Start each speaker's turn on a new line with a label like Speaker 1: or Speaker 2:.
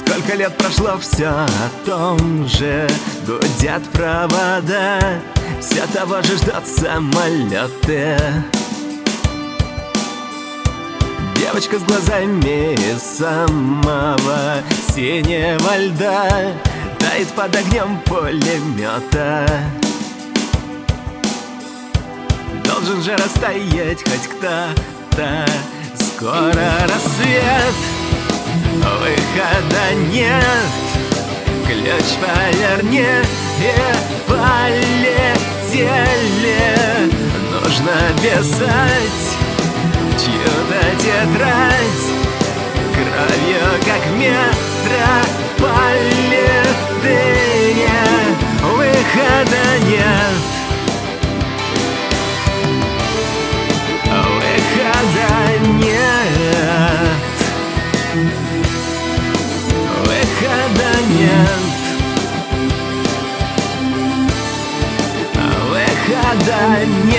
Speaker 1: Сколько лет прошло, все о том же. Гудят провода, все того же ждут самолеты. Девочка с глазами самого синего льда тает под огнем пулемета. Должен же растаять хоть кто-то. Скоро рассвет, выхода нет. Ключ поверни и полетели. Нужно писать чью-то тетрадь кровью, как метрополитене. Выхода нет. Выхода нет. Выхода нет. Выхода нет.